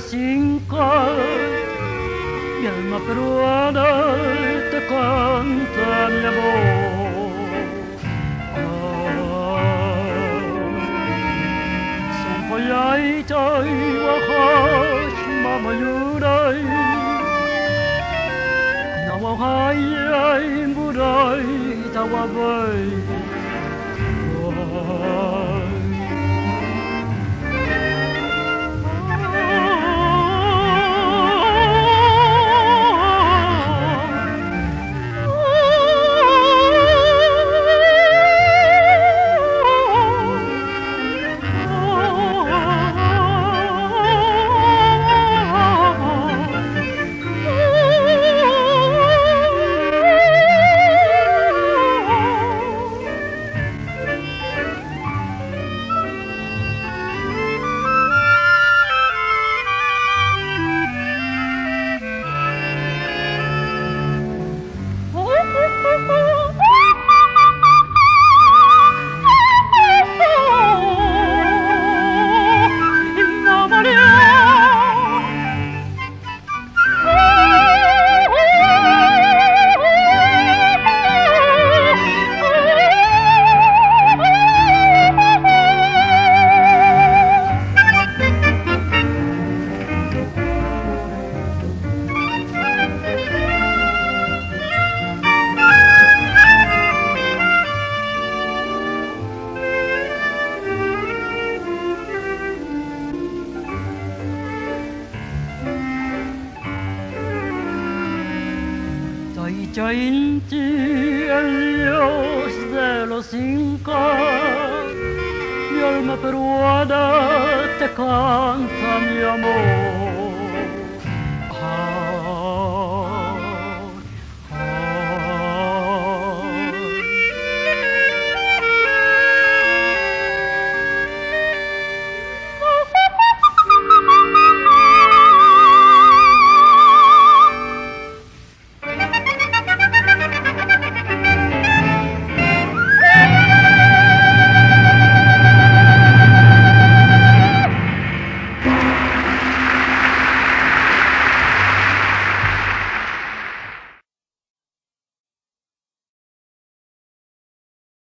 los incas, mi alma peruana te canta mi amor. Son pollaita y wahash mamayuray, nawahayay muray tawabay. Taita Inti, el dios de los incas, mi alma peruana te canta mi amor.